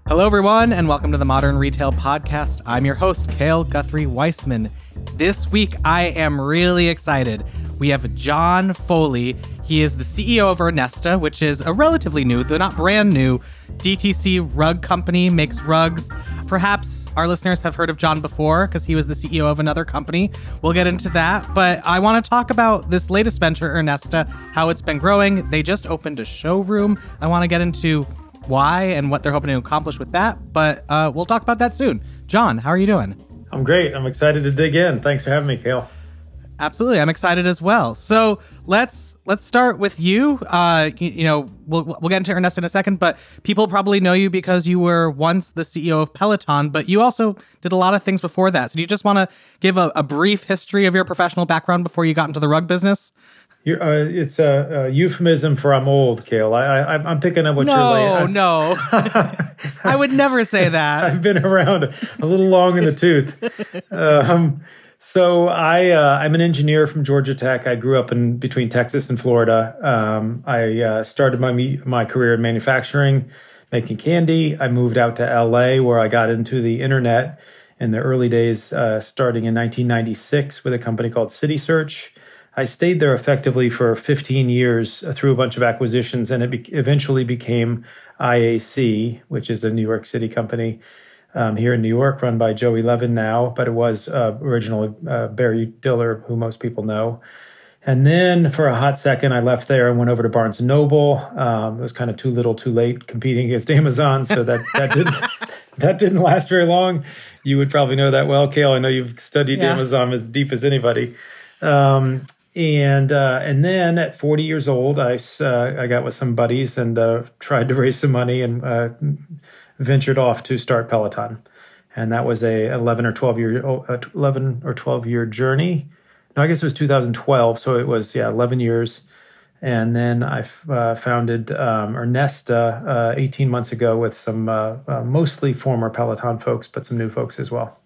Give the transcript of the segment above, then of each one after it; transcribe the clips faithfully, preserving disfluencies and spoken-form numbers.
Hello, everyone, and welcome to the Modern Retail Podcast. I'm your host, Cale Guthrie Weissman. This week, I am really excited. We have John Foley. He is the C E O of Ernesta, which is a relatively new, though not brand new, D T C rug company, makes rugs. Perhaps our listeners have heard of John before because he was the C E O of another company. We'll get into that, but I want to talk about this latest venture, Ernesta, how it's been growing. They just opened a showroom. I want to get into why and what they're hoping to accomplish with that, but uh, we'll talk about that soon. John, how are you doing? I'm great. I'm excited to dig in. Thanks for having me, Cale. Absolutely. I'm excited as well. So let's let's start with you. Uh, you, you know, we'll we'll get into Ernesta in a second, but people probably know you because you were once the C E O of Peloton, but you also did a lot of things before that. So do you just want to give a, a brief history of your professional background before you got into the rug business? You're, uh, it's a, a euphemism for I'm old, Cale. I, I, I'm picking up what no, you're laying. No, no. I would never say that. I've been around a little long in the tooth. Um, so I, uh, I'm an engineer from Georgia Tech. I grew up in between Texas and Florida. Um, I uh, started my my career in manufacturing, making candy. I moved out to L A where I got into the internet in the early days, uh, starting in nineteen ninety-six with a company called CitySearch. I stayed there effectively for fifteen years through a bunch of acquisitions, and it be- eventually became I A C, which is a New York City company um, here in New York, run by Joey Levin now, but it was uh, originally uh, Barry Diller, who most people know. And then for a hot second, I left there and went over to Barnes and Noble. Um, it was kind of too little, too late competing against Amazon, so that that didn't that didn't last very long. You would probably know that well, Cale. I know you've studied yeah. Amazon as deep as anybody. Um, And uh, and then at forty years old, I, uh, I got with some buddies and uh, tried to raise some money and uh, ventured off to start Peloton. And that was a eleven or twelve year eleven or twelve year journey. No, I guess it was two thousand twelve, so it was yeah eleven years. And then I uh, founded um, Ernesta uh, eighteen months ago with some uh, uh, mostly former Peloton folks, but some new folks as well.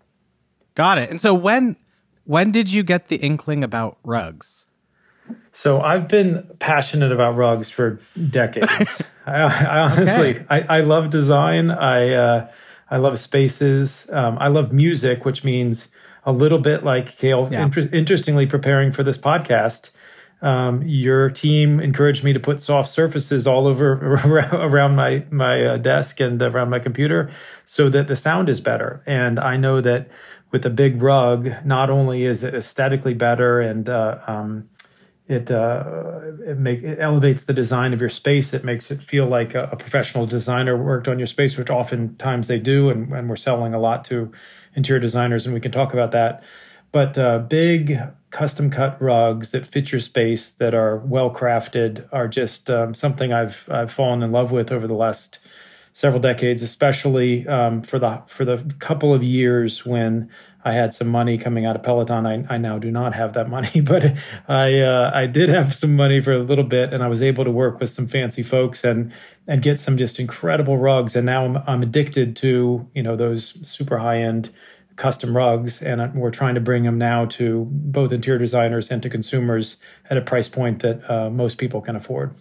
Got it. And so when. When did you get the inkling about rugs? So I've been passionate about rugs for decades. I, I honestly, okay. I, I love design. I uh, I love spaces. Um, I love music, which means a little bit like Cale. Yeah. Inter- interestingly, preparing for this podcast, um, your team encouraged me to put soft surfaces all over around my my uh, desk and around my computer, so that the sound is better. And I know that with a big rug, not only is it aesthetically better and uh, um, it uh, it, make, it elevates the design of your space, it makes it feel like a, a professional designer worked on your space, which oftentimes they do, and, and we're selling a lot to interior designers, and we can talk about that. But uh, big custom-cut rugs that fit your space, that are well-crafted, are just um, something I've I've fallen in love with over the last several decades, especially um, for the for the couple of years when I had some money coming out of Peloton. I, I now do not have that money, but I uh, I did have some money for a little bit, and I was able to work with some fancy folks and and get some just incredible rugs. And now I'm I'm addicted to you know those super high end custom rugs, and we're trying to bring them now to both interior designers and to consumers at a price point that uh, most people can afford.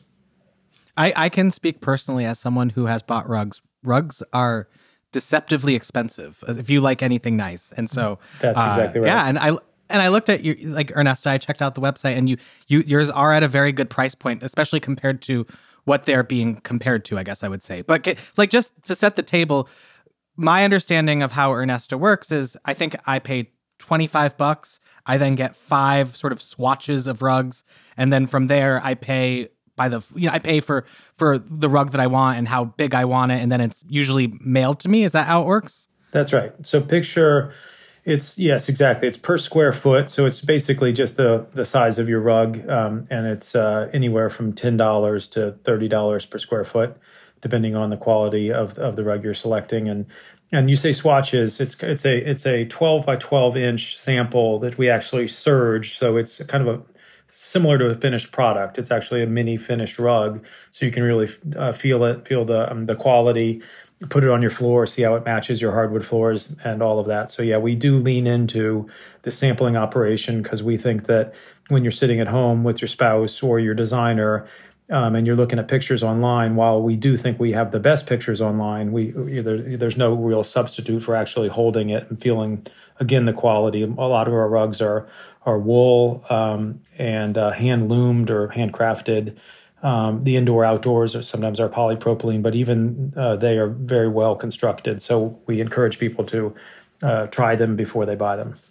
I, I can speak personally as someone who has bought rugs. Rugs are deceptively expensive if you like anything nice. And so that's uh, exactly right. Yeah. And I, and I looked at your, like Ernesta, I checked out the website, and you, you, yours are at a very good price point, especially compared to what they're being compared to, I guess I would say. But like, just to set the table, my understanding of how Ernesta works is I think I pay twenty-five bucks. I then get five sort of swatches of rugs. And then from there I pay by the, you know, I pay for, for the rug that I want and how big I want it. And then it's usually mailed to me. Is that how it works? That's right. So picture it's, yes, exactly. It's per square foot. So it's basically just the, the size of your rug. Um, and it's uh, anywhere from ten dollars to thirty dollars per square foot, depending on the quality of, of the rug you're selecting. And, and you say swatches, it's, it's a, it's a twelve by twelve inch sample that we actually serge. So it's kind of a, similar to a finished product. It's actually a mini finished rug, so you can really uh, feel it, feel the um, the quality, put it on your floor, see how it matches your hardwood floors and all of that. So yeah, we do lean into the sampling operation because we think that when you're sitting at home with your spouse or your designer, um, and you're looking at pictures online, while we do think we have the best pictures online, we there, there's no real substitute for actually holding it and feeling, again, the quality. A lot of our rugs are are wool um, and uh, hand loomed or handcrafted. Um, the indoor outdoors are sometimes are polypropylene, but even uh, they are very well constructed. So we encourage people to uh, try them before they buy them.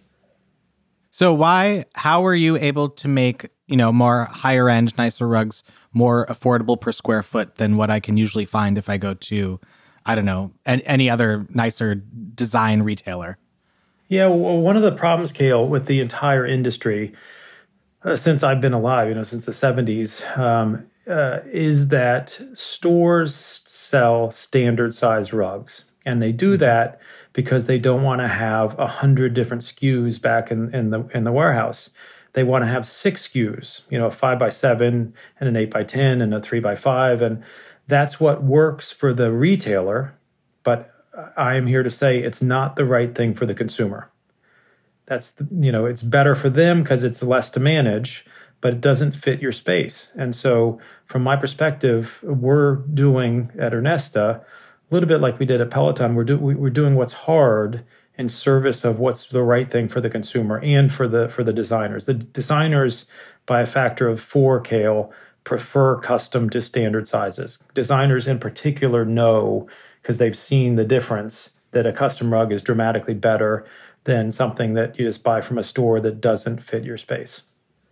So why, how are you able to make, you know, more higher end, nicer rugs more affordable per square foot than what I can usually find if I go to, I don't know, an, any other nicer design retailer? Yeah, well, one of the problems, Cale, with the entire industry uh, since I've been alive, you know, since the seventies, um, uh, is that stores sell standard size rugs. And they do that because they don't want to have a hundred different S K Us back in, in the in the warehouse. They want to have six S K Us, you know, a five by seven and an eight by ten and a three by five. And that's what works for the retailer. But I am here to say it's not the right thing for the consumer. That's, the, you know, it's better for them because it's less to manage, but it doesn't fit your space. And so from my perspective, we're doing at Ernesta a little bit like we did at Peloton. We're, do, we're doing what's hard in service of what's the right thing for the consumer and for the for the designers. The designers, by a factor of four, Cale, prefer custom to standard sizes. Designers in particular know, because they've seen the difference, that a custom rug is dramatically better than something that you just buy from a store that doesn't fit your space.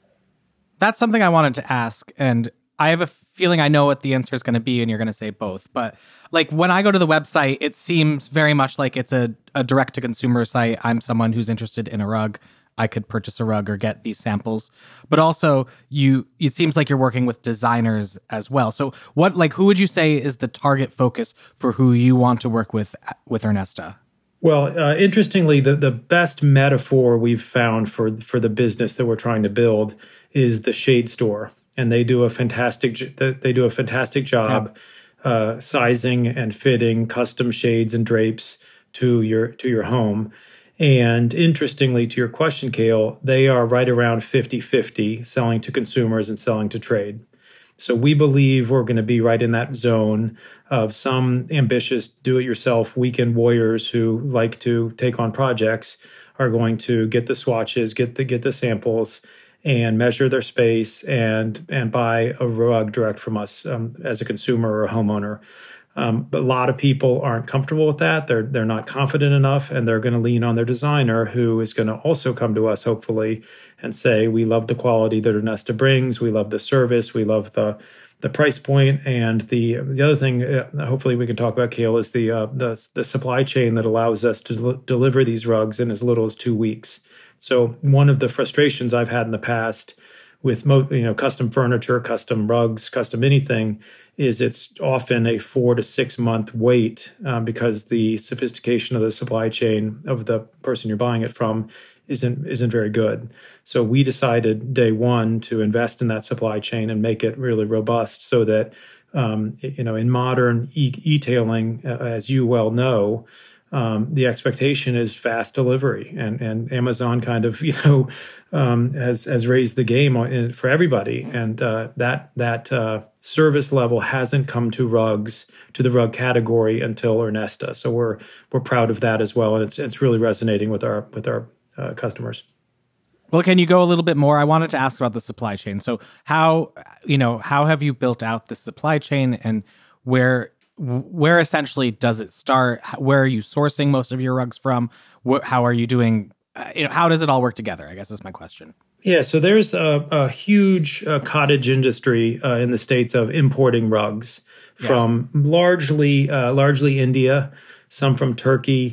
That's something I wanted to ask, and I have a feeling I know what the answer is going to be, and you're going to say both. But like when I go to the website, it seems very much like it's a, a direct-to-consumer site. I'm someone who's interested in a rug. I could purchase a rug or get these samples. But also, you it seems like you're working with designers as well. So what, like, who would you say is the target focus for who you want to work with with Ernesta? Well, uh, interestingly, the, the best metaphor we've found for, for the business that we're trying to build is the shade store. And they do a fantastic they do a fantastic job yeah. uh, sizing and fitting custom shades and drapes to your to your home. And interestingly, to your question, Cale, they are right around fifty-fifty selling to consumers and selling to trade. So we believe we're going to be right in that zone of some ambitious do-it-yourself weekend warriors who like to take on projects are going to get the swatches, get the get the samples, and measure their space and and buy a rug direct from us um, as a consumer or a homeowner. Um, but a lot of people aren't comfortable with that. They're they're not confident enough, and they're going to lean on their designer, who is going to also come to us, hopefully, and say, we love the quality that Ernesta brings, we love the service, we love the the price point, and the the other thing, uh, hopefully, we can talk about, Cale, is the uh, the the supply chain that allows us to del- deliver these rugs in as little as two weeks. So one of the frustrations I've had in the past with mo- you know custom furniture, custom rugs, custom anything, is it's often a four to six month wait um, because the sophistication of the supply chain of the person you're buying it from isn't isn't very good. So we decided day one to invest in that supply chain and make it really robust, so that um, you know in modern e- e-tailing, uh, as you well know, Um, the expectation is fast delivery, and, and Amazon kind of, you know, um, has has raised the game on, for everybody, and uh, that that uh, service level hasn't come to rugs to the rug category until Ernesta. So we're we're proud of that as well, and it's it's really resonating with our with our uh, customers. Well, can you go a little bit more? I wanted to ask about the supply chain. So how you know how have you built out the supply chain, and where? Where essentially does it start? Where are you sourcing most of your rugs from? How are you doing? Uh, you know, how does it all work together? I guess is my question. Yeah, so there's a, a huge uh, cottage industry uh, in the States of importing rugs from yeah. largely uh, largely India, some from Turkey,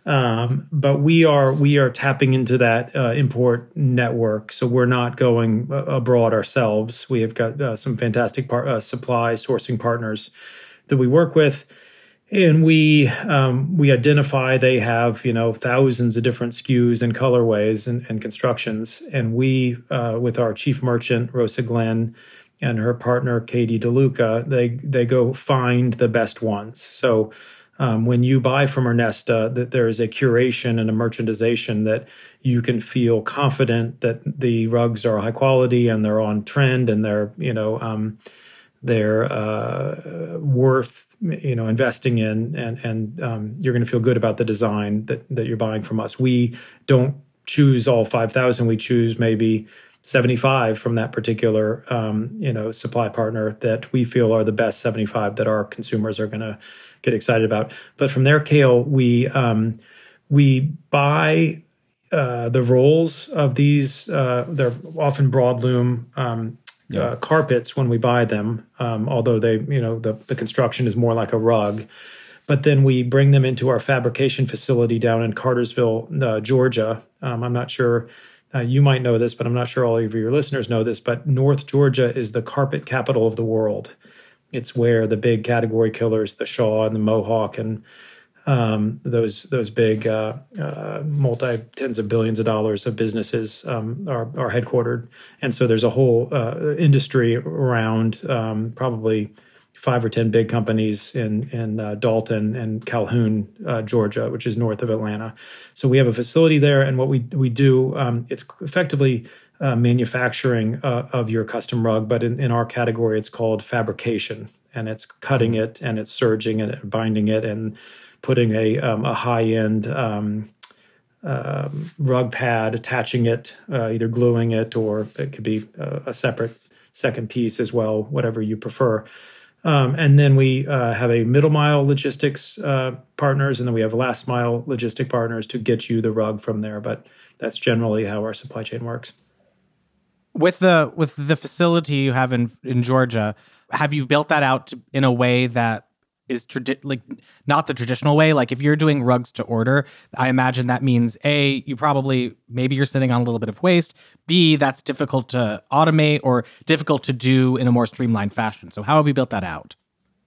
um, but we are we are tapping into that uh, import network. So we're not going uh, abroad ourselves. We have got uh, some fantastic par- uh, supply sourcing partners that we work with, and we um, we identify they have you know thousands of different S K Us and colorways and, and constructions, and we uh, with our chief merchant Rosa Glenn and her partner Katie DeLuca, they they go find the best ones. So um, when you buy from Ernesta, that there is a curation and a merchandisation that you can feel confident that the rugs are high quality and they're on trend and they're you know. Um, they're uh, worth you know investing in, and and um, you're going to feel good about the design that that you're buying from us. We don't choose all five thousand. We choose maybe seventy-five from that particular um, you know supply partner that we feel are the best seventy-five that our consumers are going to get excited about. But from there, Cale, we um, we buy uh, the rolls of these. Uh, they're often broadloom um, yeah. uh, carpets when we buy them, um, although they you know the, the construction is more like a rug. But then we bring them into our fabrication facility down in Cartersville, uh, Georgia. Um, I'm not sure. Uh, you might know this, but I'm not sure all of your listeners know this, but North Georgia is the carpet capital of the world. It's where the big category killers, the Shaw and the Mohawk and um, those those big uh, uh, multi tens of billions of dollars of businesses um, are, are headquartered. And so there's a whole uh, industry around um, probably five or ten big companies in in uh, Dalton and Calhoun, uh, Georgia, which is north of Atlanta. So we have a facility there, and what we we do, um, it's effectively uh, manufacturing uh, of your custom rug, but in, in our category, it's called fabrication, and it's cutting it and it's serging it, binding it, and putting a um, a high end um, uh, rug pad, attaching it, uh, either gluing it, or it could be a, a separate second piece as well, whatever you prefer. Um, and then we uh, have a middle mile logistics uh, partners, and then we have last mile logistic partners to get you the rug from there. But that's generally how our supply chain works. With the with the facility you have in in Georgia, have you built that out to, in a way that is tradi- like not the traditional way? Like if you're doing rugs to order, I imagine that means A, you probably, maybe you're sitting on a little bit of waste. B, that's difficult to automate or difficult to do in a more streamlined fashion. So how have you built that out?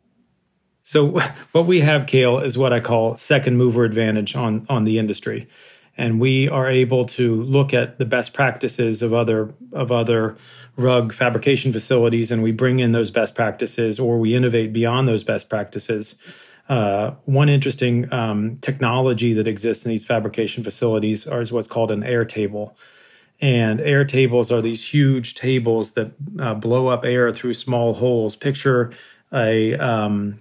So what we have, Cale, is what I call second mover advantage on, on the industry. And we are able to look at the best practices of other of other rug fabrication facilities, and we bring in those best practices, or we innovate beyond those best practices. Uh, one interesting um, technology that exists in these fabrication facilities is what's called an air table. And air tables are these huge tables that uh, blow up air through small holes. Picture a um,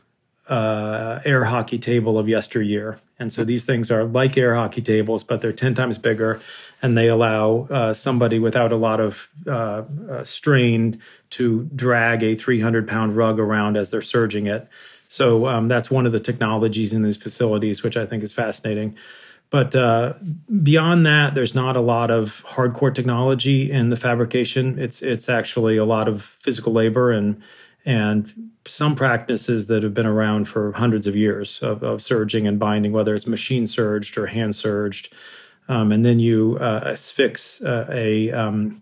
uh, air hockey table of yesteryear. And so these things are like air hockey tables, but they're ten times bigger, and they allow uh, somebody without a lot of uh, uh, strain to drag a three hundred pound rug around as they're surging it. So um, that's one of the technologies in these facilities, which I think is fascinating. But uh, beyond that, there's not a lot of hardcore technology in the fabrication. It's it's actually a lot of physical labor and and some practices that have been around for hundreds of years of, of serging and binding, whether it's machine serged or hand serged. Um, and then you uh, affix uh, a um,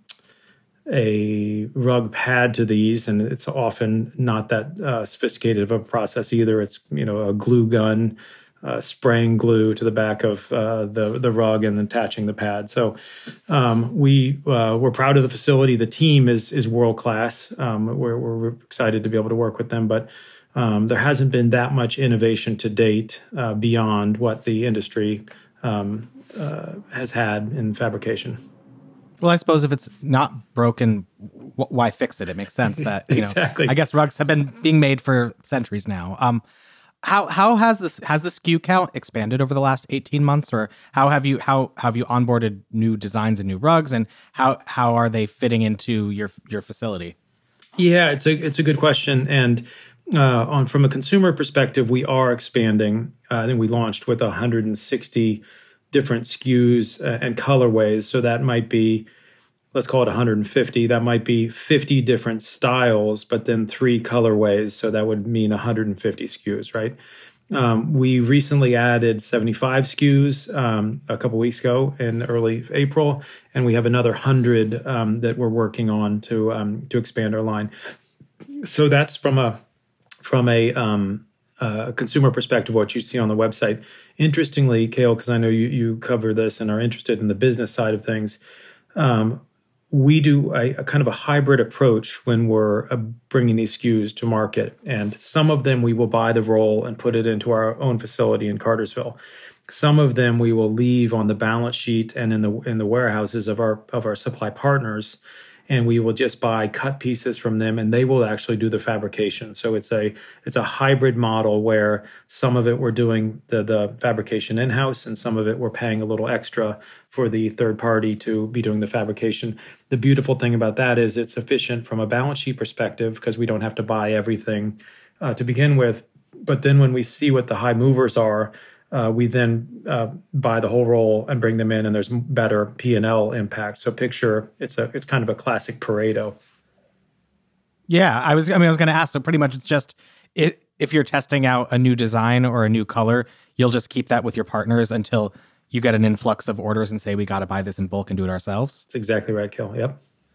a rug pad to these, and it's often not that uh, sophisticated of a process either. It's you know a glue gun, uh, spraying glue to the back of uh, the the rug and attaching the pad. So um, we uh, we're proud of the facility. The team is is world class. Um, we're we're excited to be able to work with them, but um, there hasn't been that much innovation to date uh, beyond what the industry um, uh, has had in fabrication. Well, I suppose if it's not broken, wh- why fix it? It makes sense that, you know, exactly. I guess rugs have been being made for centuries now. Um, how how has this has the S K U count expanded over the last eighteen months, or how have you how have you onboarded new designs and new rugs, and how how are they fitting into your your facility? Yeah, it's a it's a good question, and uh, on from a consumer perspective, we are expanding. Uh, I think we launched with one hundred sixty different S K Us uh, and colorways. So that might be, let's call it one hundred fifty. That might be fifty different styles, but then three colorways. So that would mean one hundred fifty S K Us, right? Um, we recently added seventy-five S K Us um, a couple weeks ago in early April, and we have another one hundred um, that we're working on to um, to expand our line. So that's from a from a um, Uh, consumer perspective, what you see on the website. Interestingly, Cale, because I know you, you cover this and are interested in the business side of things, um, we do a, a kind of a hybrid approach when we're uh, bringing these S K Us to market. And some of them we will buy the roll and put it into our own facility in Cartersville. Some of them we will leave on the balance sheet and in the in the warehouses of our of our supply partners. and we will just buy cut pieces from them, and they will actually do the fabrication. So it's a it's a hybrid model where some of it we're doing the the fabrication in-house, and some of it we're paying a little extra for the third party to be doing the fabrication. The beautiful thing about that is it's efficient from a balance sheet perspective because we don't have to buy everything uh, to begin with. But then when we see what the high movers are, uh, we then uh, buy the whole roll and bring them in, and there's better P and L impact. So picture it's a it's kind of a classic Pareto. Yeah, I was I mean I was going to ask. So pretty much it's just it, if you're testing out a new design or a new color, you'll just keep that with your partners until you get an influx of orders and say we got to buy this in bulk and do it ourselves. That's exactly right, Kel. Yep.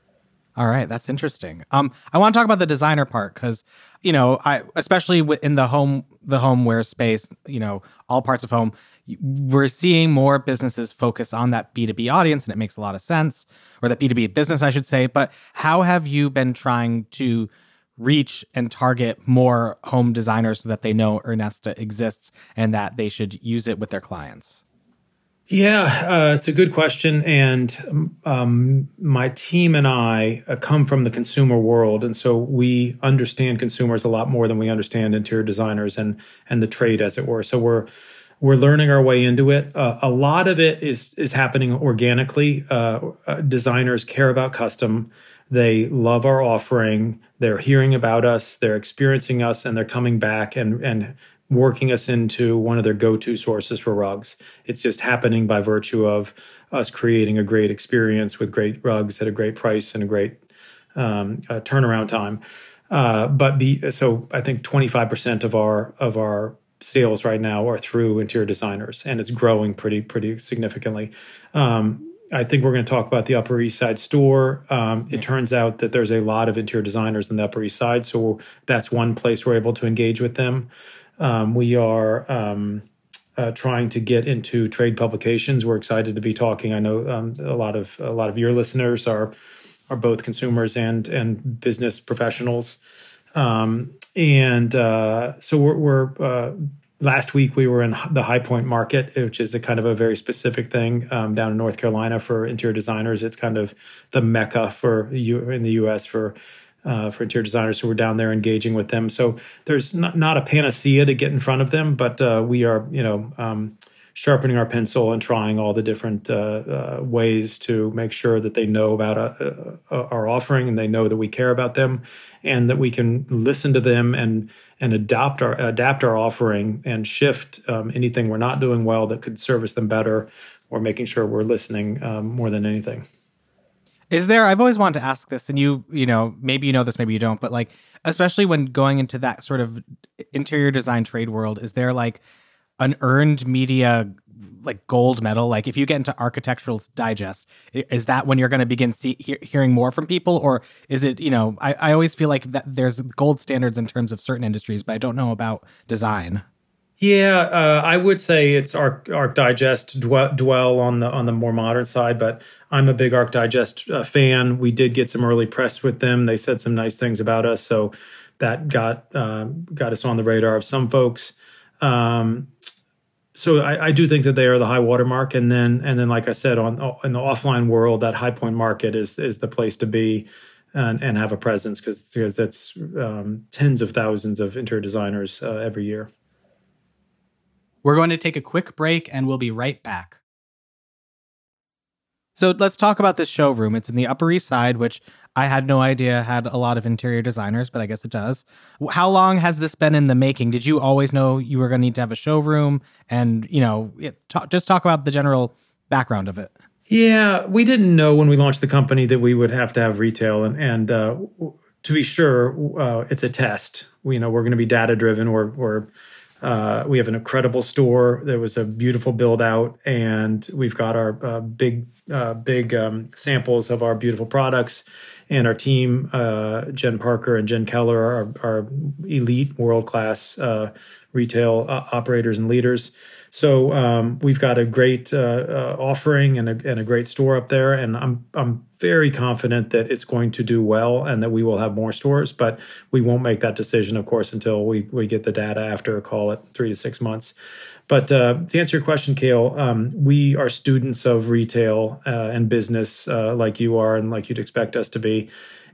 All right, that's interesting. Um, I want to talk about the designer part because, you know, I especially in the home the homeware space, you know, all parts of home, we're seeing more businesses focus on that B two B audience, and it makes a lot of sense, or that B two B business, I should say. But how have you been trying to reach and target more home designers so that they know Ernesta exists and that they should use it with their clients? Yeah, uh, it's a good question. And um, my team and I uh, come from the consumer world. And so we understand consumers a lot more than we understand interior designers and and the trade, as it were. So we're we're learning our way into it. Uh, a lot of it is is happening organically. Uh, uh, designers care about custom. They love our offering. They're hearing about us. They're experiencing us, and they're coming back and and working us into one of their go-to sources for rugs. It's just happening by virtue of us creating a great experience with great rugs at a great price and a great um, uh, turnaround time. Uh, but be, so I think twenty-five percent of our of our sales right now are through interior designers, and it's growing pretty pretty significantly. Um, I think we're going to talk about the Upper East Side store. Um, it turns out that there's a lot of interior designers in the Upper East Side, so that's one place we're able to engage with them. Um, we are um, uh, trying to get into trade publications. We're excited to be talking. I know um, a lot of a lot of your listeners are are both consumers and and business professionals, um, and uh, so we're. we're uh, last week we were in the High Point Market, which is a kind of a very specific thing um, down in North Carolina for interior designers. It's kind of the mecca for you in the U S for. Uh, for interior designers, so we're down there engaging with them. So there's not, not a panacea to get in front of them, but uh, we are, you know, um, sharpening our pencil and trying all the different uh, uh, ways to make sure that they know about uh, uh, our offering, and they know that we care about them, and that we can listen to them and and adopt our adapt our offering and shift um, anything we're not doing well that could service them better, or making sure we're listening um, more than anything. Is there, I've always wanted to ask this, and you, you know, maybe you know this, maybe you don't, but like, especially when going into that sort of interior design trade world, is there like an earned media, like gold medal? Like if you get into Architectural Digest, is that when you're going to begin see, he, hearing more from people? Or is it, you know, I, I always feel like that there's gold standards in terms of certain industries, but I don't know about design. Yeah, uh, I would say it's Arc, Arc Digest dwell, dwell on the on the more modern side, but I'm a big Arc Digest uh, fan. We did get some early press with them. They said some nice things about us, so that got uh, got us on the radar of some folks. Um, so I, I do think that they are the high watermark, and then and then like I said, on in the offline world, that High Point Market is is the place to be and, and have a presence because because that's um, tens of thousands of interior designers uh, every year. We're going to take a quick break and we'll be right back. So let's talk about this showroom. It's in the Upper East Side, which I had no idea had a lot of interior designers, but I guess it does. How long has this been in the making? Did you always know you were going to need to have a showroom? And, you know, it, talk, just talk about the general background of it. Yeah, we didn't know when we launched the company that we would have to have retail. And, and uh, to be sure, uh, it's a test. We, you know, we're going to be data driven. We're, we're Uh, we have an incredible store. There was a beautiful build out, and we've got our uh, big, uh, big um, samples of our beautiful products. And our team, uh, Jen Parker and Jen Keller, are, are elite, world class uh, retail uh, operators and leaders. So um, we've got a great uh, uh, offering and a, and a great store up there, and I'm I'm very confident that it's going to do well and that we will have more stores. But we won't make that decision, of course, until we we get the data after, call it three to six months. But uh, to answer your question, Cale, um, we are students of retail uh, and business uh, like you are and like you'd expect us to be,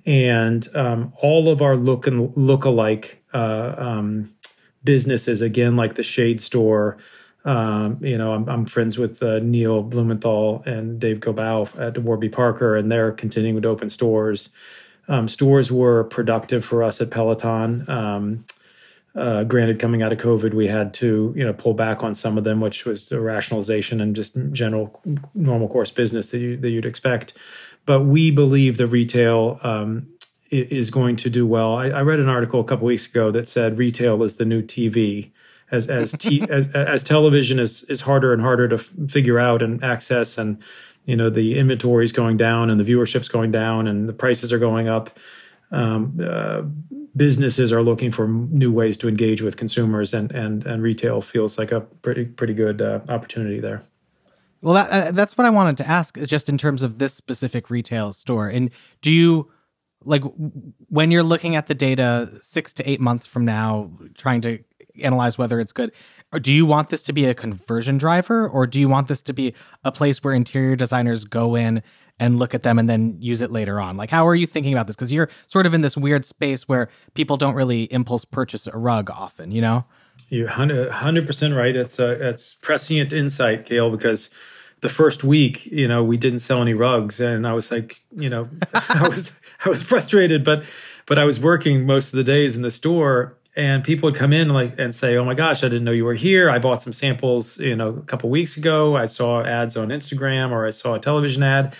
and um, all of our look and look-alike uh, um, businesses, again, like the Shade Store. Um, you know, I'm, I'm friends with uh, Neil Blumenthal and Dave Gobau at Warby Parker, and they're continuing to open stores. Um, stores were productive for us at Peloton. Um, uh, granted, coming out of COVID, we had to, you know, pull back on some of them, which was the rationalization and just general normal course business that you that you'd expect. But we believe the retail um, is going to do well. I, I read an article a couple weeks ago that said retail is the new T V. As as, t- as as television is is harder and harder to f- figure out and access, and you know the inventory is going down and the viewership's going down and the prices are going up. Um, uh, businesses are looking for new ways to engage with consumers, and and and retail feels like a pretty pretty good uh, opportunity there. Well, that, uh, that's what I wanted to ask, just in terms of this specific retail store. And do you like when you're looking at the data six to eight months from now, trying to analyze whether it's good, or do you want this to be a conversion driver, or do you want this to be a place where interior designers go in and look at them and then use it later on? Like, how are you thinking about this? Because you're sort of in this weird space where people don't really impulse purchase a rug often, you know? You're one hundred percent right. It's a, it's prescient insight, Cale, because the first week, you know, we didn't sell any rugs, and I was like, you know, I was I was frustrated, but but I was working most of the days in the store. And people would come in and like and say, "Oh my gosh, I didn't know you were here. I bought some samples, you know, a couple weeks ago. I saw ads on Instagram, or I saw a television ad."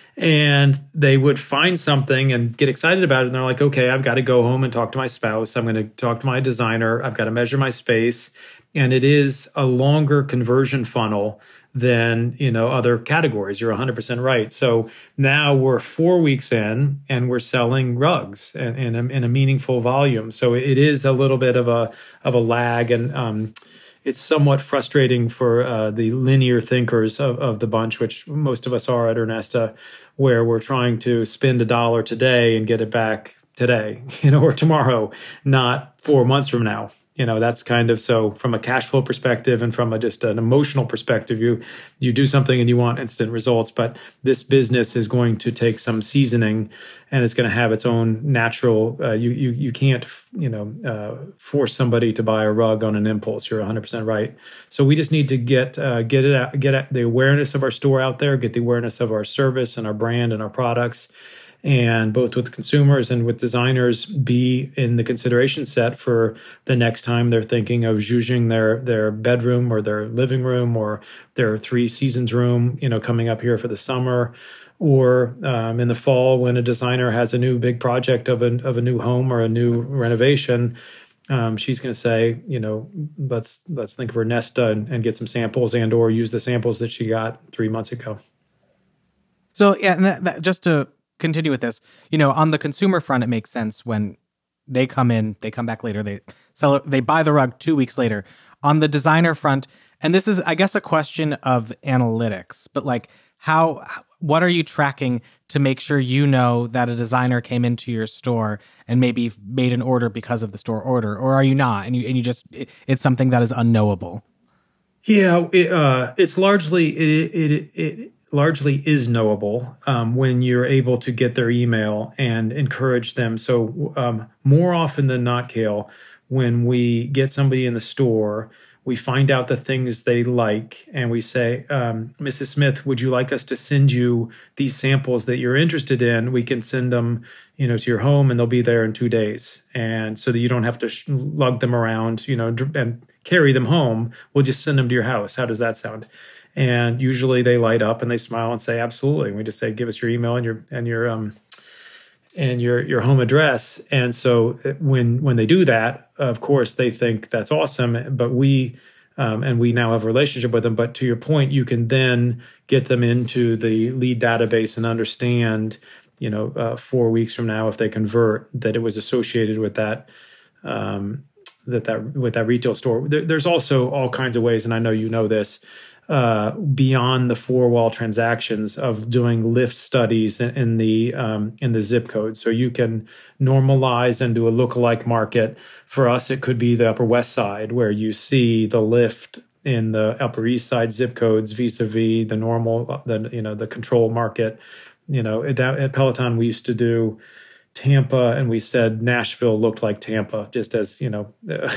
And they would find something and get excited about it. And they're like, "Okay, I've got to go home and talk to my spouse. I'm going to talk to my designer. I've got to measure my space." And it is a longer conversion funnel than, you know, other categories. You're one hundred percent right. So now we're four weeks in and we're selling rugs in, in, a, in a meaningful volume. So it is a little bit of a of a lag, and um, it's somewhat frustrating for uh, the linear thinkers of, of the bunch, which most of us are at Ernesta, where we're trying to spend a dollar today and get it back today, you know, or tomorrow, not four months from now. You know, that's kind of, so from a cash flow perspective and from a just an emotional perspective, you you do something and you want instant results. But this business is going to take some seasoning, and it's going to have its own natural. Uh, you you you can't you know uh, force somebody to buy a rug on an impulse. You're one hundred percent right. So we just need to get uh, get it out, get the awareness of our store out there, get the awareness of our service and our brand and our products. And both with consumers and with designers, be in the consideration set for the next time they're thinking of zhuzhing their their bedroom or their living room or their three seasons room, you know, coming up here for the summer, or um, in the fall when a designer has a new big project of a of a new home or a new renovation. Um, she's going to say, you know, let's let's think of Ernesta and, and get some samples, and or use the samples that she got three months ago. So yeah, and that, that, just to continue with this, you know, on the consumer front, it makes sense when they come in, they come back later, they sell it, they buy the rug two weeks later. On the designer front, and this is, I guess, a question of analytics, but like how, what are you tracking to make sure you know that a designer came into your store and maybe made an order because of the store order, or are you not? And you, and you just, it, it's something that is unknowable. Yeah, it, uh, it's largely, it, it, it, largely is knowable um, when you're able to get their email and encourage them. So um, more often than not, Cale, when we get somebody in the store, we find out the things they like, and we say, um, Missus Smith, would you like us to send you these samples that you're interested in? We can send them, you know, to your home, and they'll be there in two days. And so that you don't have to sh- lug them around, you know, and carry them home. We'll just send them to your house. How does that sound? And usually they light up and they smile and say, absolutely. And we just say, give us your email and your and your um and your your home address. And so when when they do that, of course, they think that's awesome. But we um, and we now have a relationship with them. But to your point, you can then get them into the lead database and understand, you know, uh, four weeks from now, if they convert, that it was associated with that um, that that with that retail store. There, there's also all kinds of ways, and I know you know this, uh, beyond the four wall transactions of doing lift studies in, in the um, in the zip code. So you can normalize and do a lookalike market. For us, it could be the Upper West Side, where you see the lift in the Upper East Side zip codes vis-a-vis the normal, the you know the control market. You know, at, at Peloton, we used to do Tampa, and we said Nashville looked like Tampa, just as, you know,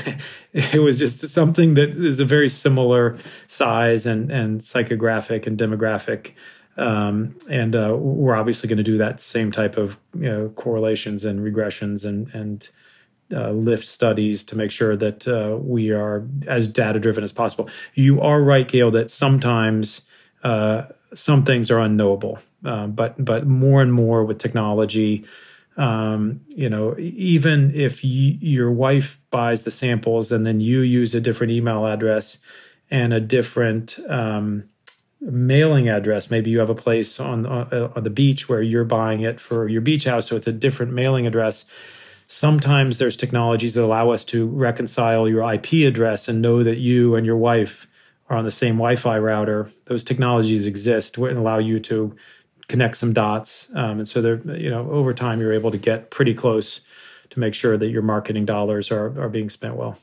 it was just something that is a very similar size and, and psychographic and demographic. Um, and uh, we're obviously going to do that same type of, you know, correlations and regressions and, and uh, lift studies to make sure that uh, we are as data-driven as possible. You are right, Gail, that sometimes uh, some things are unknowable, uh, but but more and more with technology, Um, you know, even if y- your wife buys the samples and then you use a different email address and a different um, mailing address, maybe you have a place on, on on the beach where you're buying it for your beach house, so it's a different mailing address. Sometimes there's technologies that allow us to reconcile your I P address and know that you and your wife are on the same Wi-Fi router. Those technologies exist and allow you to connect some dots. Um, and so they're, you know, over time, you're able to get pretty close to make sure that your marketing dollars are, are being spent well.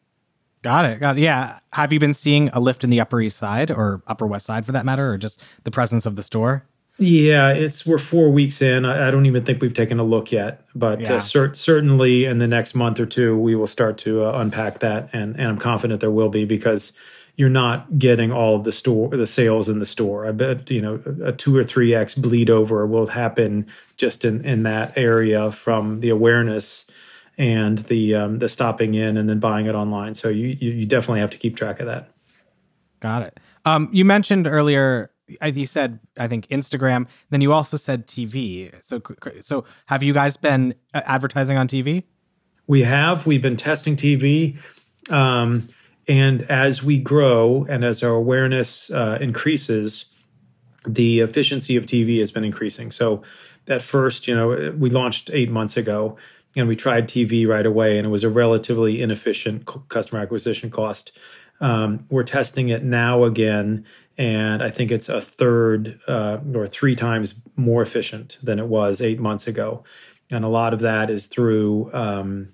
Got it. Got it. Yeah. Have you been seeing a lift in the Upper East Side or Upper West Side for that matter, or just the presence of the store? Yeah, it's we're four weeks in. I, I don't even think we've taken a look yet, but Yeah. uh, cer- certainly in the next month or two, we will start to uh, unpack that. And, and I'm confident there will be, because you're not getting all of the store, the sales in the store. I bet, you know, a two or three X bleed over will happen just in, in that area from the awareness and the um, the stopping in and then buying it online. So you, you you definitely have to keep track of that. Got it. Um, you mentioned earlier, you said, I think, Instagram, then you also said T V. So, so have you guys been advertising on T V? We have. We've been testing T V. Um, And as we grow and as our awareness uh, increases, the efficiency of T V has been increasing. So at first, you know, we launched eight months ago and we tried T V right away, and it was a relatively inefficient customer acquisition cost. Um, we're testing it now again, and I think it's a third uh, or three times more efficient than it was eight months ago. And a lot of that is through um,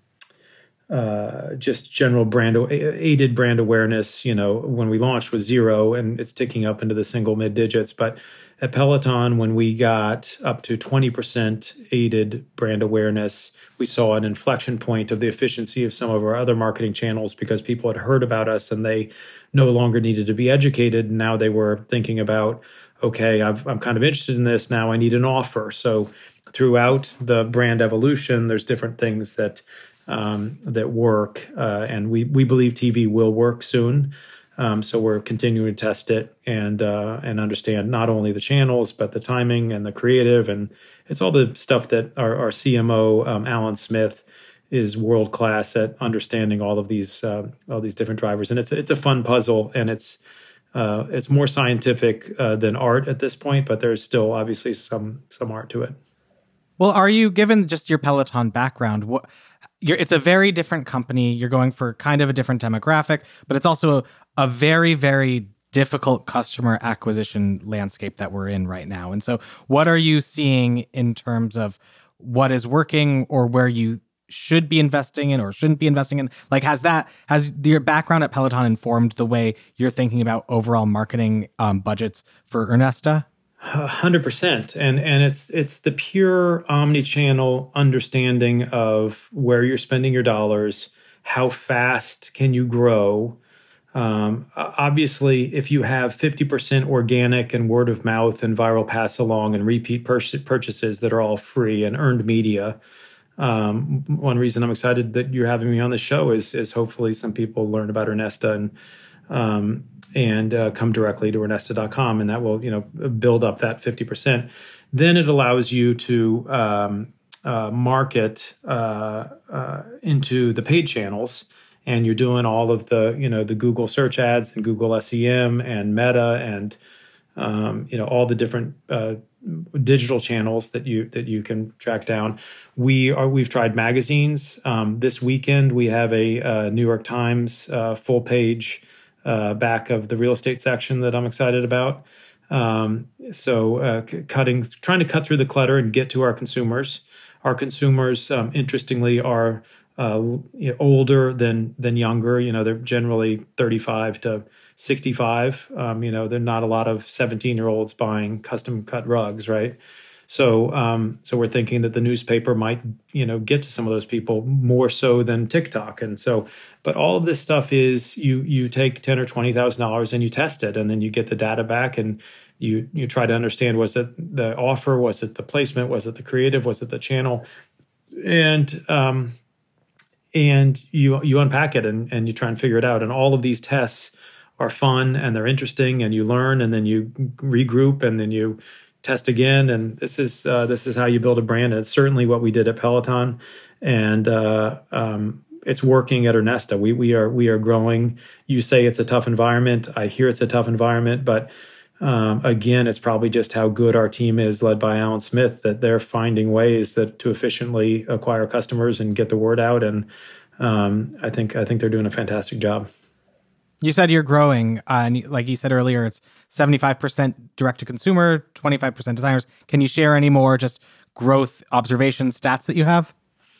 Uh, just general brand aided brand awareness. You know, when we launched was zero, and it's ticking up into the single mid digits. But at Peloton, when we got up to twenty percent aided brand awareness, we saw an inflection point of the efficiency of some of our other marketing channels, because people had heard about us and they no longer needed to be educated. Now they were thinking about, okay, I've, I'm kind of interested in this. Now I need an offer. So throughout the brand evolution, there's different things that Um, that work, uh, and we we believe T V will work soon. Um, so we're continuing to test it and uh, and understand not only the channels but the timing and the creative, and it's all the stuff that our, our C M O um, Alan Smith is world class at understanding all of these uh, all these different drivers, and it's it's a fun puzzle, and it's uh, it's more scientific uh, than art at this point, but there's still obviously some some art to it. Well, are you, given just your Peloton background, what? You're, it's a very different company. You're going for kind of a different demographic, but it's also a, a very, very difficult customer acquisition landscape that we're in right now. And so what are you seeing in terms of what is working, or where you should be investing in or shouldn't be investing in? Like, has that, has your background at Peloton informed the way you're thinking about overall marketing um, budgets for Ernesta? A hundred percent, and and it's it's the pure omni-channel understanding of where you're spending your dollars, how fast can you grow. Um, obviously, if you have fifty percent organic and word of mouth and viral pass along and repeat pur- purchases that are all free and earned media, um, one reason I'm excited that you're having me on the show is is hopefully some people learn about Ernesta and. Um, and uh, come directly to Ernesta dot com, and that will, you know, build up that fifty percent. Then it allows you to um, uh, market uh, uh, into the paid channels, and you're doing all of the, you know, the Google search ads and Google S E M and Meta and um, you know, all the different uh, digital channels that you that you can track down. We are we've tried magazines. Um, this weekend we have a, uh New York Times uh, full page uh, back of the real estate section that I'm excited about. Um, so uh, c- cutting, trying to cut through the clutter and get to our consumers. Our consumers, um, interestingly, are uh, you know, older than than younger. You know, they're generally thirty-five to sixty-five. Um, you know, they're not a lot of seventeen-year-olds buying custom cut rugs, right? So, um, so we're thinking that the newspaper might, you know, get to some of those people more so than TikTok. And so, but all of this stuff is you you take ten or twenty thousand dollars and you test it, and then you get the data back, and you you try to understand, was it the offer, was it the placement, was it the creative, was it the channel, and um, and you you unpack it and and you try and figure it out. And all of these tests are fun and they're interesting, and you learn, and then you regroup, and then you test again, and this is uh, this is how you build a brand. And it's certainly what we did at Peloton, and uh, um, it's working at Ernesta. We we are we are growing. You say it's a tough environment. I hear it's a tough environment, but um, again, it's probably just how good our team is, led by Alan Smith, that they're finding ways that to efficiently acquire customers and get the word out. And um, I think I think they're doing a fantastic job. You said you're growing, uh, and like you said earlier, it's seventy-five percent direct to consumer, twenty-five percent designers. Can you share any more just growth observation stats that you have?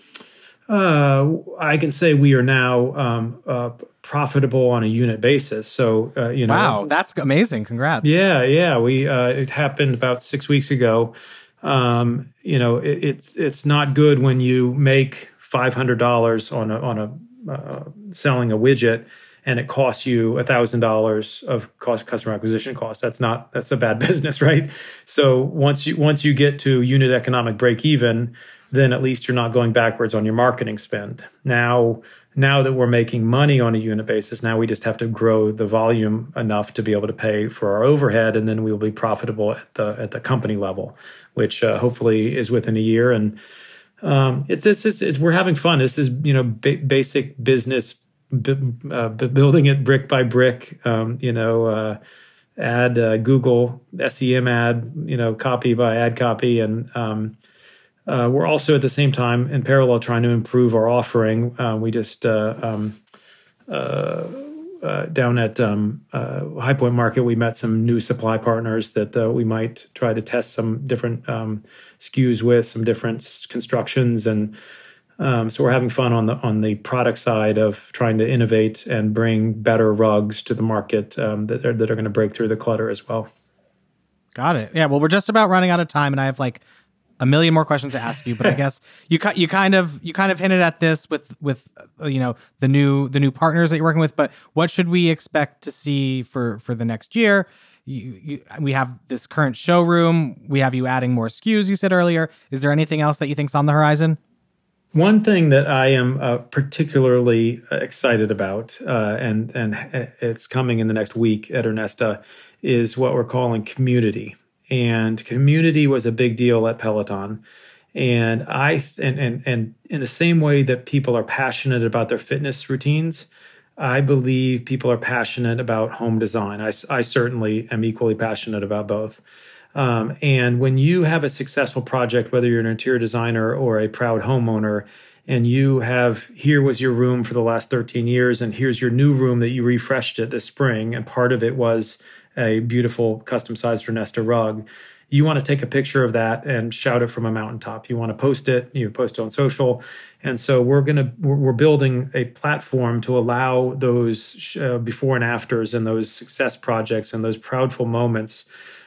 Uh, I can say we are now um, uh, profitable on a unit basis. So, uh, you know, wow, that's amazing! Congrats. Yeah, yeah. We uh, it happened about six weeks ago. Um, you know, it, it's it's not good when you make five hundred dollars on a on a uh, selling a widget, and it costs you a thousand dollars of cost customer acquisition cost. That's not that's a bad business, right? So once you once you get to unit economic break even, then at least you're not going backwards on your marketing spend. Now, now that we're making money on a unit basis, now we just have to grow the volume enough to be able to pay for our overhead, and then we will be profitable at the at the company level, which uh, hopefully is within a year. And um, it's this is it's, we're having fun. This is you know ba- basic business. B- uh, b- building it brick by brick, um, you know, uh, ad uh, Google S E M ad, you know, copy by ad copy. And um, uh, we're also at the same time in parallel trying to improve our offering. Uh, we just uh, um, uh, uh, down at um, uh, High Point Market, we met some new supply partners that uh, we might try to test some different um, S K Us with, some different constructions. And Um, so we're having fun on the on the product side of trying to innovate and bring better rugs to the market um, that are, that are going to break through the clutter as well. Got it. Yeah. Well, we're just about running out of time, and I have like a million more questions to ask you. But I guess you you kind of you kind of hinted at this with with uh, you know the new the new partners that you're working with. But what should we expect to see for for the next year? You, you, we have this current showroom. We have you adding more S K Us. You said earlier. Is there anything else that you think's on the horizon? One thing that I am uh, particularly excited about, uh, and and it's coming in the next week at Ernesta, is what we're calling community. And community was a big deal at Peloton. And I and and and in the same way that people are passionate about their fitness routines, I believe people are passionate about home design. I, I certainly am equally passionate about both. Um, and when you have a successful project, whether you're an interior designer or a proud homeowner, and you have, here was your room for the last thirteen years, and here's your new room that you refreshed it this spring, and part of it was a beautiful custom-sized Ernesta rug, you want to take a picture of that and shout it from a mountaintop. You want to post it, you post it on social. And so we're going to, we're building a platform to allow those uh, before and afters and those success projects and those proudful moments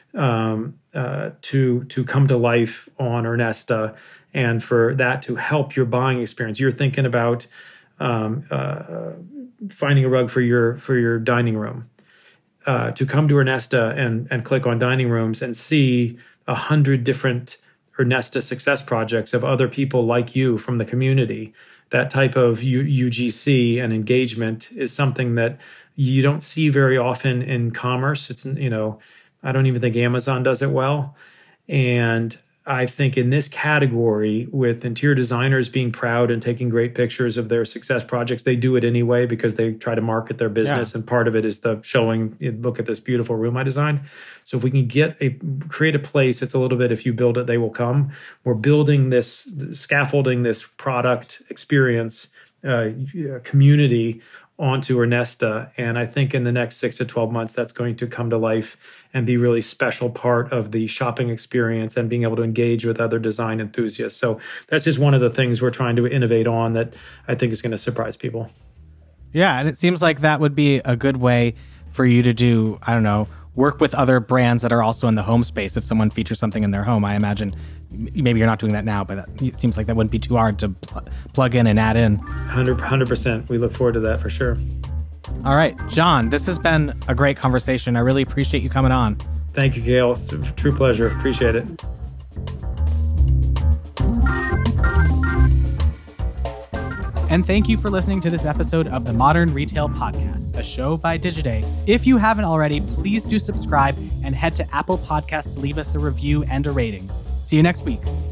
Um, uh, to to come to life on Ernesta, and for that to help your buying experience. You're thinking about um, uh, finding a rug for your for your dining room. Uh, to come to Ernesta and and click on dining rooms and see a hundred different Ernesta success projects of other people like you from the community. That type of U- UGC and engagement is something that you don't see very often in commerce. It's you know. I don't even think Amazon does it well. And I think in this category, with interior designers being proud and taking great pictures of their success projects, they do it anyway because they try to market their business. Yeah. And part of it is the showing, look at this beautiful room I designed. So if we can get a, create a place, it's a little bit, if you build it, they will come. We're building this, scaffolding this product experience uh, community onto Ernesta. And I think in the next six to twelve months, that's going to come to life and be really special part of the shopping experience and being able to engage with other design enthusiasts. So that's just one of the things we're trying to innovate on that I think is going to surprise people. Yeah. And it seems like that would be a good way for you to do, I don't know, work with other brands that are also in the home space. If someone features something in their home, I imagine maybe you're not doing that now, but that, it seems like that wouldn't be too hard to pl- plug in and add in. one hundred percent. We look forward to that for sure. All right, John, this has been a great conversation. I really appreciate you coming on. Thank you, Gail. It's a true pleasure. Appreciate it. And thank you for listening to this episode of the Modern Retail Podcast, a show by Digiday. If you haven't already, please do subscribe and head to Apple Podcasts to leave us a review and a rating. See you next week.